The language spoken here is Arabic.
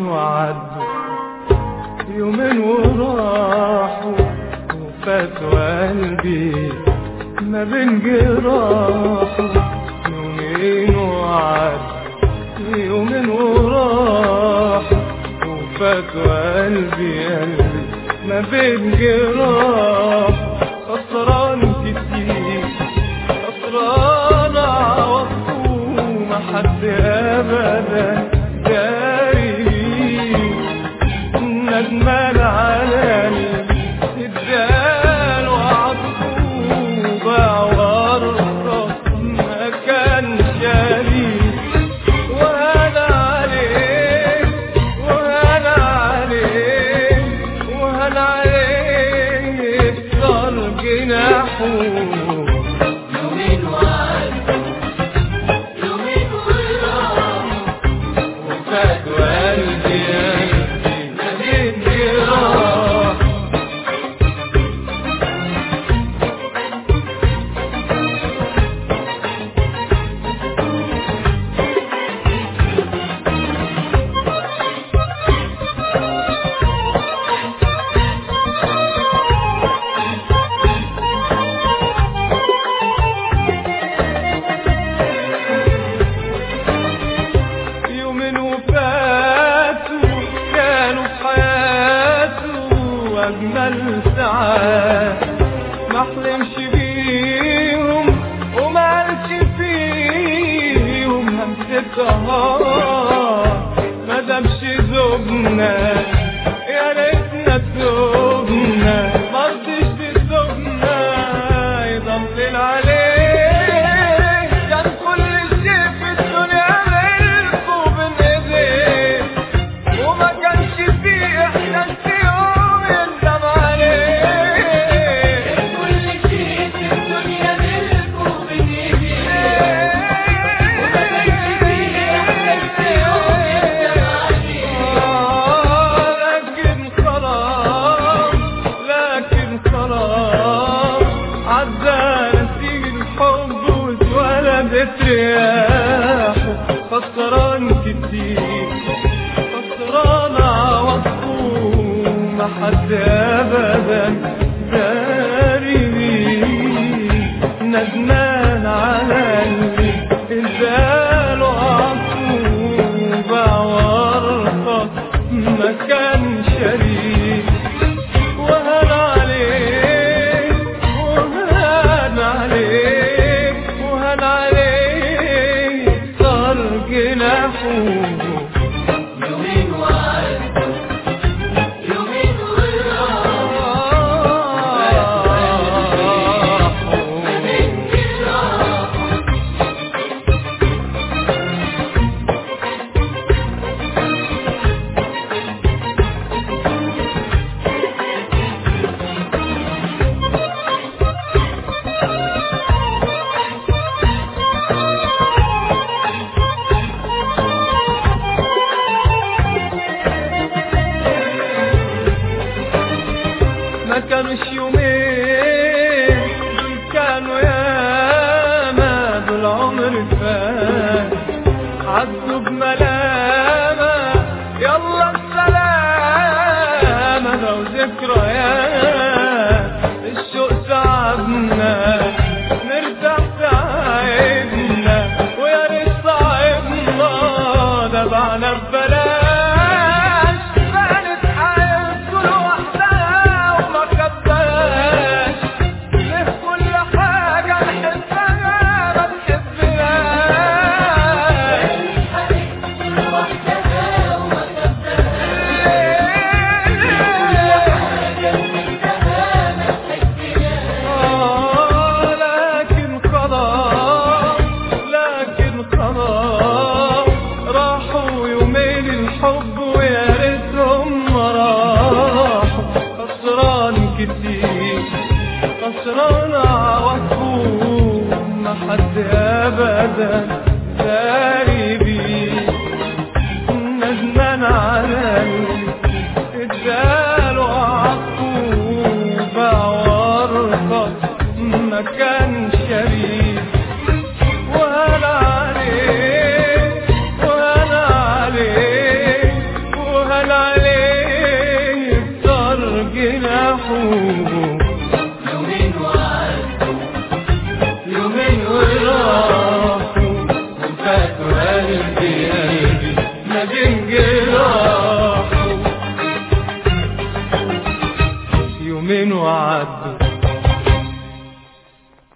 وعدوا يومين وراحوا وفاتوا قلبي ما بين جراحه. يومين وعدوا يومين وراحوا وفاتوا قلبي ما بين جراحه. خسران كتير خسران عوضته ما حد ابدا داري. ندمان على اللي ادال وعطفه باع ورطه ما كان شريك. وهنا عليه وهنا عليه وهنا عليه صار جناحه. أجمل ساعات ما حلمش بيهم وما قالش فيهم همسكها. ما دامش ذوبنا يا ريتنا تذوبنا. ما رضيش بذوبنا يضلل عليه. كان كل شيء في الدنيا ملكه بين ايديه وما كانش فيه احساس رياحه. خسران كتير خسران عوضته ما حد ابدا داري. ندمان على اللي اداله عطفه باع ورطه ما كان شريك. وهنا عليه وهنا عليه وهنا عليه جناحه. يومين وعدوا يومين وراحوا ما بين جراحه. ما كانوش يومين دول كانوا ياما. دول عمر فات عدوا بملامة. يلا السلامة لو ذكريات الشوق تعبنا نرتاح تعبنا. ويا ريت صاحبنا دفعنا ببلاش. راحوا يومين الحب ويا ريتهم ما راحوا. خسران كتير خسران عوضته ما حد ابدا داري بيه. ندمان على اللي اداله عطفه باع ورطه ما كان شريك. وهنا عليه وهنا عليه راحوا